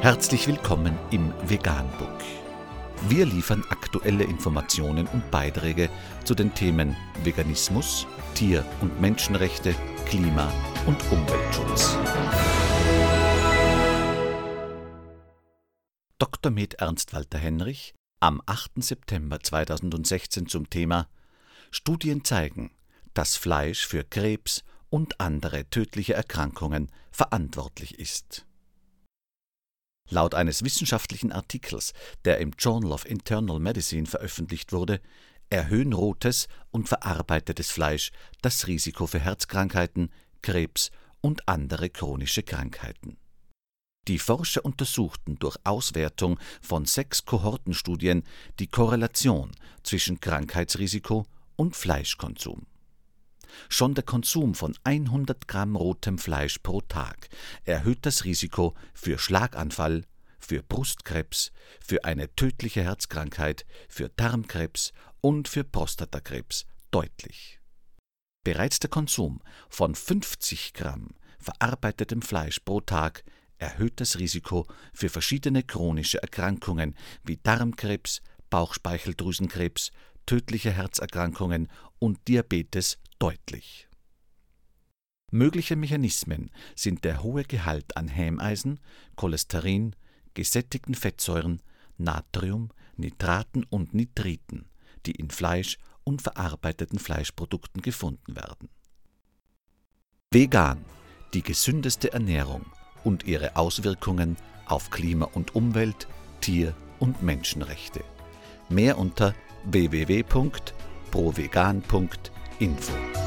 Herzlich willkommen im Veganbook. Wir liefern aktuelle Informationen und Beiträge zu den Themen Veganismus, Tier- und Menschenrechte, Klima- und Umweltschutz. Dr. med. Ernst Walter Henrich am 8. September 2016 zum Thema Studien zeigen, dass Fleisch für Krebs und andere tödliche Erkrankungen verantwortlich ist. Laut eines wissenschaftlichen Artikels, der im Journal of Internal Medicine veröffentlicht wurde, erhöhen rotes und verarbeitetes Fleisch das Risiko für Herzkrankheiten, Krebs und andere chronische Krankheiten. Die Forscher untersuchten durch Auswertung von 6 Kohortenstudien die Korrelation zwischen Krankheitsrisiko und Fleischkonsum. Schon der Konsum von 100 Gramm rotem Fleisch pro Tag erhöht das Risiko für Schlaganfall, für Brustkrebs, für eine tödliche Herzkrankheit, für Darmkrebs und für Prostatakrebs deutlich. Bereits der Konsum von 50 Gramm verarbeitetem Fleisch pro Tag erhöht das Risiko für verschiedene chronische Erkrankungen wie Darmkrebs, Bauchspeicheldrüsenkrebs, tödliche Herzerkrankungen und Diabetes deutlich. Mögliche Mechanismen sind der hohe Gehalt an Hämeisen, Cholesterin, gesättigten Fettsäuren, Natrium, Nitraten und Nitriten, die in Fleisch und verarbeiteten Fleischprodukten gefunden werden. Vegan, die gesündeste Ernährung und ihre Auswirkungen auf Klima und Umwelt, Tier- und Menschenrechte. Mehr unter www.provegan.info